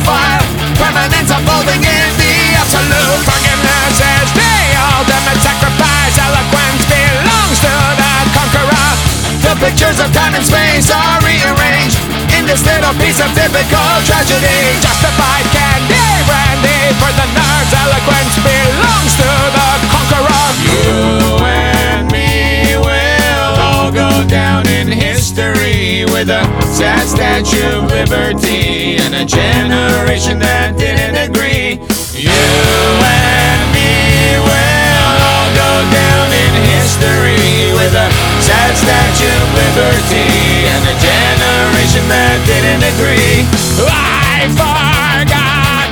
fire. Permanence unfolding in the absolute. Forgiveness is the ultimate sacrifice. Eloquence belongs to the conqueror. The pictures of time and space are rearranged in this little piece of typical tragedy. Justified candy brandy for the nerds. Eloquence belongs to the conqueror. You and me will all go down in history with a sad Statue of Liberty and a generation that didn't agree. You and me will all go down in history with a sad Statue of Liberty and a generation that didn't agree. I forgot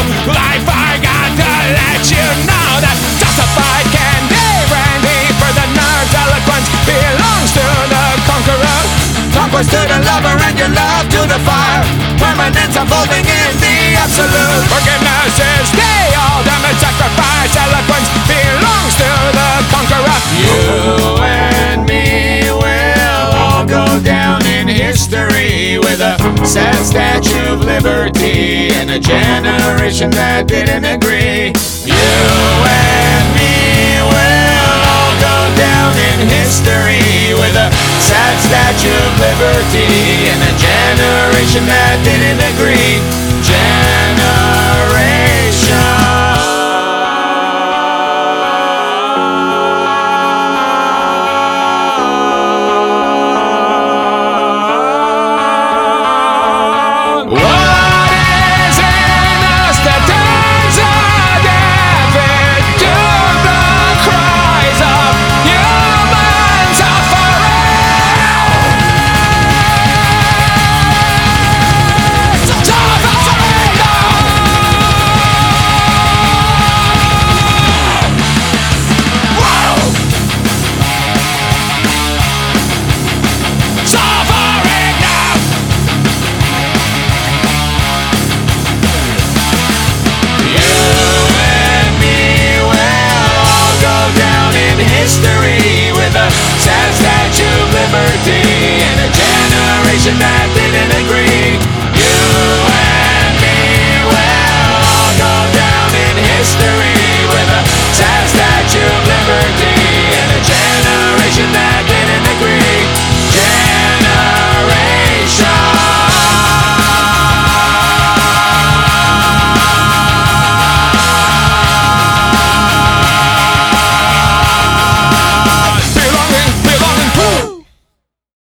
to let you know that justified candy brandy for the nerds. Eloquence belongs to the conqueror. Conquest to the lover and your love to the fire. Permanence unfolding in the absolute. Forgiveness is the ultimate sacrifice. Eloquence belongs to the conqueror. You and me will all go down in history with a sad Statue of Liberty and a generation that didn't agree. You and me will all go down in history with a sad Statue of Liberty and a generation that didn't agree.